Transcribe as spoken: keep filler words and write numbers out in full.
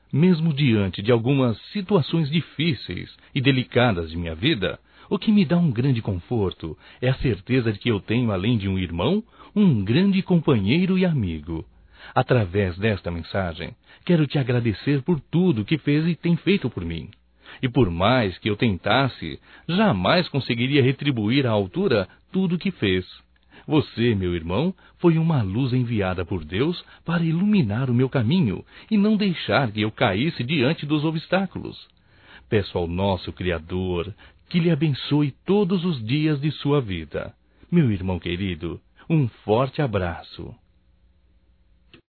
Mesmo diante de algumas situações difíceis e delicadas de minha vida, o que me dá um grande conforto é a certeza de que eu tenho, além de um irmão, um grande companheiro e amigo. Através desta mensagem, quero te agradecer por tudo que fez e tem feito por mim. E por mais que eu tentasse, jamais conseguiria retribuir à altura tudo o que fez. Você, meu irmão, foi uma luz enviada por Deus para iluminar o meu caminho e não deixar que eu caísse diante dos obstáculos. Peço ao nosso Criador que lhe abençoe todos os dias de sua vida. Meu irmão querido, um forte abraço.